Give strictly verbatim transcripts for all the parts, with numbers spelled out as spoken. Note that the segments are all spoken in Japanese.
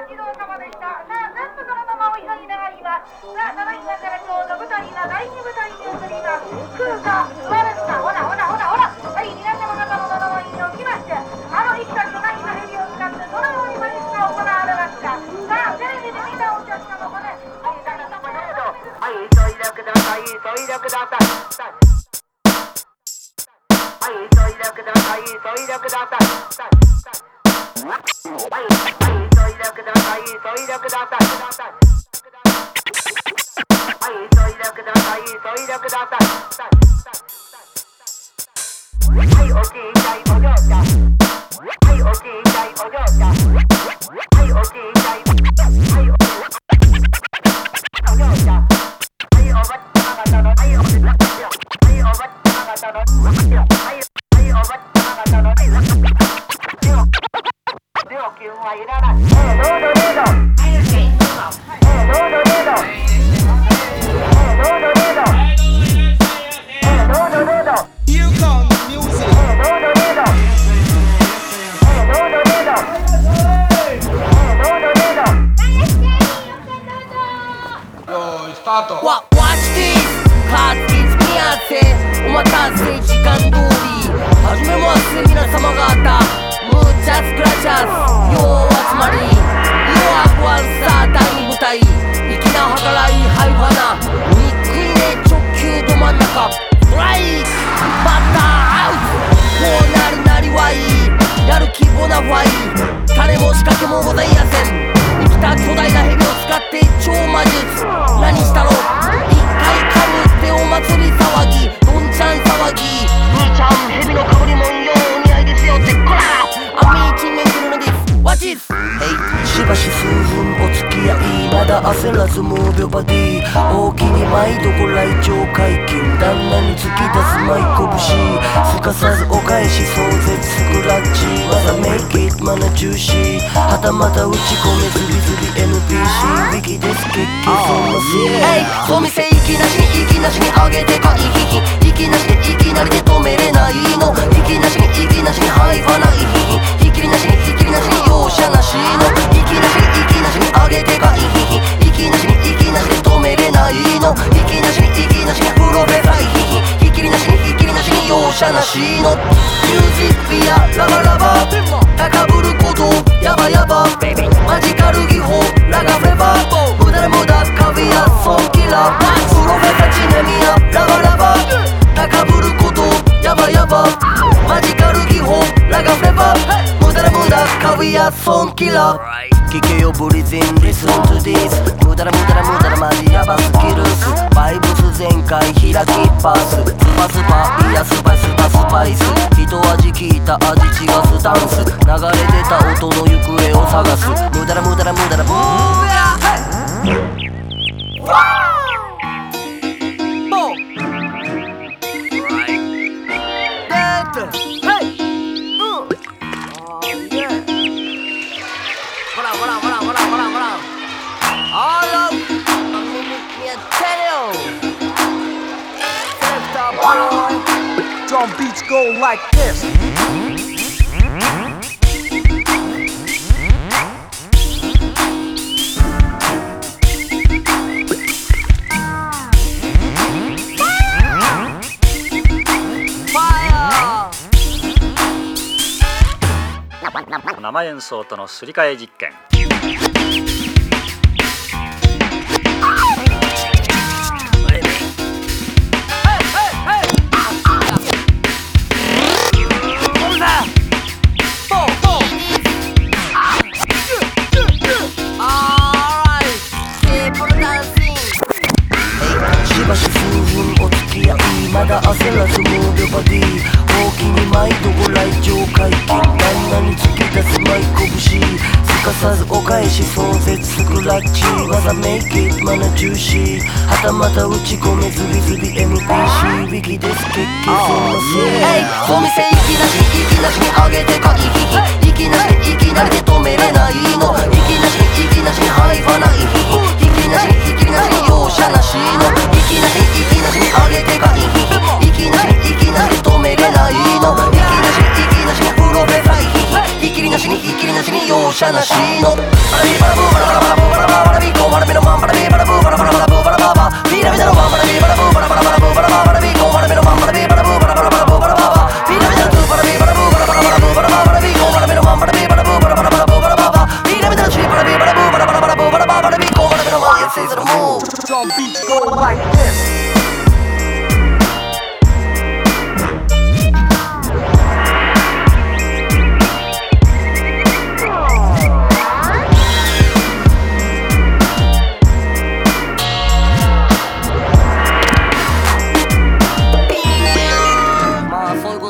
地蔵様でした。さあ、なんとそのままお急ぎ願います。さあ、ただいまからちょうど舞台が第二舞台に移ります。空か、座るか、ほらほらほらほら。はい、皆様方のどのにおきまして、あの生きた巨大な蛇を使ってどのように魔術が行われますか。さあ、テレビで見たお客様もね、はい、急いでください、急いでください。はい、急いでください、急いでください。はい、急いでください、急いでください。はい、急いでください、急いでください。はい、おじいちゃいお嬢ちゃん。はい、おじいちゃいお嬢ちゃん。はい、おじいちゃい。はい、お嬢ちゃん。はい、おばちゃま方の。はい、おばちゃま方の。はい、おばちゃま方の。はい、おばちゃま方の。料金はいらない。えー、どうぞどうぞ。えー、どうぞどうぞ。えー、どうぞどうぞ。えー、どうぞどうぞ。 Here comes music. えー、どうぞどうぞ。えー、どうぞどうぞ。えー、どうぞどうぞ。 よーい、スタート。 Wa- Watch this! カーティス見合せお待たせ時間通り始めます皆様方ムーチャスクラチャスよう集まりようアクワンサー第二舞台粋な計らいハイファナ憎いね直球ど真ん中ストライクバッターアウトこうなるなりはいいやる気ボナファイ種も仕掛けもございやせん生きた巨大な蛇を使って超魔術何したろ一回かぶってお祭り騒ぎどんちゃん騒ぎ兄ちゃん蛇のかぶりもんよお似合いですよってこらあみ一面来るのです Watch it! しばし数分お付き合いまだ焦らずムービョバディ大きに毎度ご来場解禁旦那に突き出すマイ拳すかさずお返し壮絶スクラッチ技メイキッマナジューシーはたまた打ち込めズビズビ エヌピーシー ウィキです決起そんなせいお店行きなしに行きなしに上げてかいひひ行きなしでいきなりで止めれないの行きなしに行きなしにハイファないひひひきりなしにひきりなしに容赦なしの行きなしに行きなしに上げてかいひひ行きなしに行きなしで止めれないの行きなしに行きなしにプロフェサイひひひきりなしにひきりなしに容赦なしのミュージックビアラバラバ高ぶることヤバヤバマジカル技法ラガフレバ無駄無駄カビアソンキラプロフェサチネミアラバラバ高ぶることヤバヤバマジカル技法ラガフレバ無駄無駄カビアソンキラ聞けよブリズン Listen to this 無駄な無駄な無駄なマジヤバスキルスバイブス全開開きパススパスパいやスパイスパスパイス一味聞いた味違うスタンス流れ出た音の行方を探す無駄な無駄な無駄なムービア Drum beats go like this. Fire! 生演奏とのすり替え実験。 まだ焦らずムービョバディ大きに毎度ご来場解禁旦那に突き出すマイ拳すかさずお返し壮絶スクラッチ技メイキッマナジューシーはたまた打ち込めズビズビ エヌピーシー ウィキです決起そんなせいお店行きなしに行きなしに上げてかいひひ行きなしでいきなりで止めれないの行きなしに行きなしにハイファないひひ行きなしにひきりなしに容赦なしの行きなしに行きなしに上げてかいひひいきなしにいきなり止めれないのいきなしにいきなしにプロフェサイひひひきりなしにひきりなしに容赦なしのアリバブ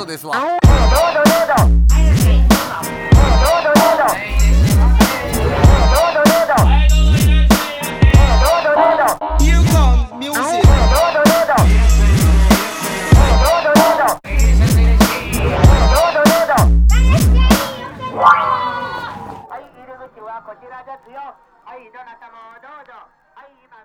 ですわ。 Here comes music. はい、入り口はこちらですよ。はい、どなたもどうぞ。はい、今